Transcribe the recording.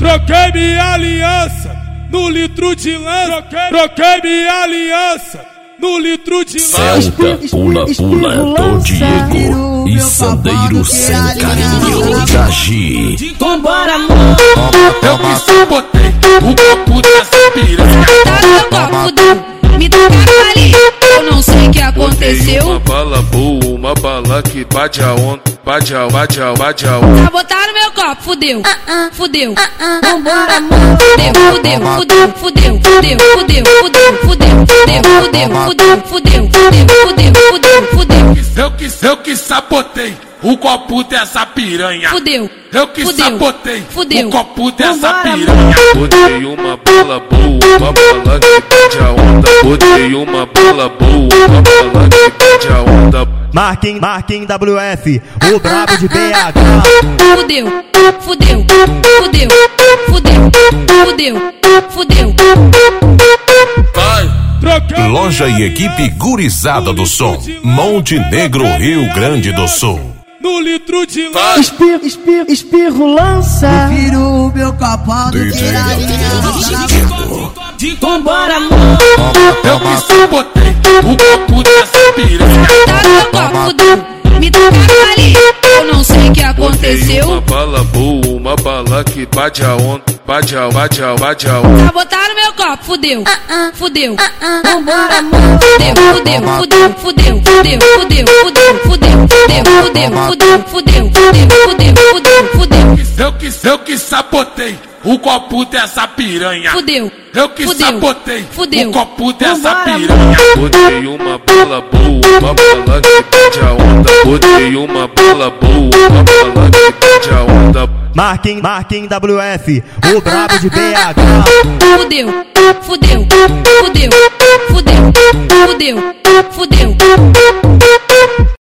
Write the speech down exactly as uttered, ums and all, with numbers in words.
Troquei minha aliança no litro de lança. Troquei minha aliança no litro de lança. Celta pula pula do Diego e Sandeiro sem carinho Jagi. Vambora, amor. Eu que sabotei o copo dessa piranha. Tá no copo do, me tocaram ali. Eu não sei o que aconteceu. Uma bala boa, uma bala que bate a onda, bate a, bate a, bate a onda. Sabotaram meu copo, fudeu, fudeu. Vambora, amor. Fudeu, fudeu, fudeu, fudeu, fudeu, fudeu, fudeu, fudeu, fudeu, fudeu, fudeu, fudeu, fudeu, fudeu. Eu que, eu que sabotei o copo dessa piranha. Fudeu. Eu que Fudeu. sabotei Fudeu. o copo dessa Vambora, piranha. Botei uma bala boa, uma bala que bate a onda. Botei uma bala boa, uma bala que bate a onda. Marquinhos, Marquinhos W F, o brabo de B H. Fudeu, fudeu, fudeu, fudeu, fudeu, fudeu. Vai. Troquei Loja e equipe gurizada do som, Montenegro, Rio Grande do Sul. no litro de lança. Espirro, espirro, espirro lança. Viro o meu copão do Vambora, amor. Eu que sabotei o copo dessa piranha. Tá no copo do, me tocaram ali. Eu não sei o que Botei uma aconteceu. bala boa, uma bala que bate a onda, bate a, bate a, bate a onda. Sabotaram meu copo, fudeu, fudeu. Vambora, amor. Fudeu, fudeu, fudeu, fudeu, fudeu, fudeu, fudeu, fudeu, fudeu, fudeu, fudeu, fudeu, fudeu, fudeu. Eu que, eu que sabotei o copo dessa piranha. Fudeu. Eu que Fudeu. sabotei Fudeu. o copo dessa Vambora, piranha. Botei uma bala boa, uma bala que bate a onda. Botei uma bala boa, uma bala que bate a onda. Marquinhos, Marquinhos W F, o brabo de B H. Fudeu, fudeu, fudeu, fudeu, fudeu, fudeu.